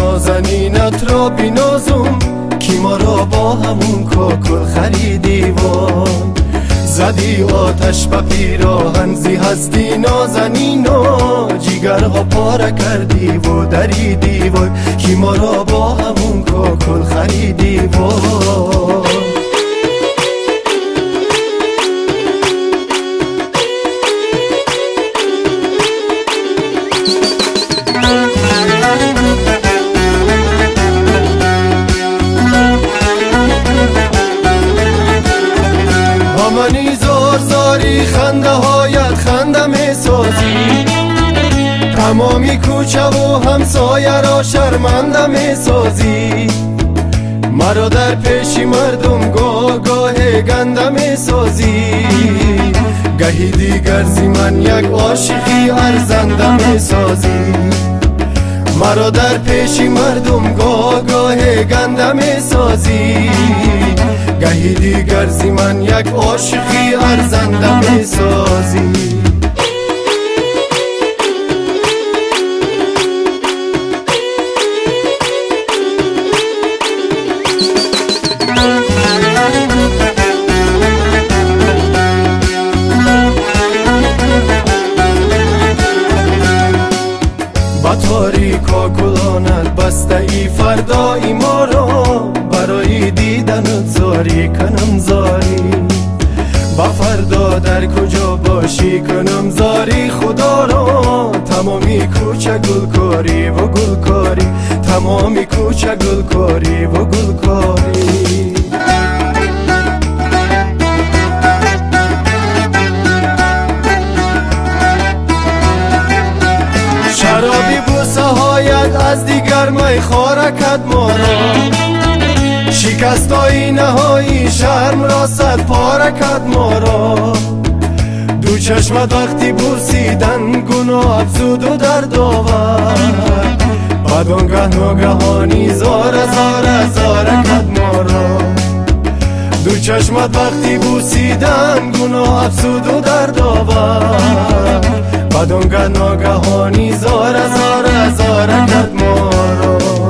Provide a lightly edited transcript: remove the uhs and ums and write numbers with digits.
نازنینت را بینازم کی ما را با همون کاکل خریدی وای زدی آتش به پیراهن زی هستی نازنینا جیگرها پاره کردی و دریدی وای کی ما را با همون کاکل خریدی وای منی زار زاری خنده هایت خنده می سازی تمامی کوچه و همسایه را شرمنده می سازی مرا در پیشی مردم گاه گنده می سازی گهی دیگر زی من یک عاشقی ارزنده می سازی مرا در پیشی مردم گاه گنده می سازی گهی دیگر زی من یک عاشقی ارزنده می سازی با تاریکا گلانت بسته ای فردایی ما را برای دیدنت زاری کنم زاری با فردا در کجا باشی کنم زاری خدا را تمامی کوچه گلکاری و گلکاری تمامی کوچه گلکاری و گلکاری شرابی بوسه هایت از دیگر می خاره کد ما را شکست آینه های شرم را صد پاره کد ما را دو چشمت وقتی برسیدن گناه افزود و درد آورد بعد آنگه ناگهانی زار کد ما را دو چشمت وقتی برسیدن گناه افزود و درد آورد بعد آنگه ناگهانی زار کد ما را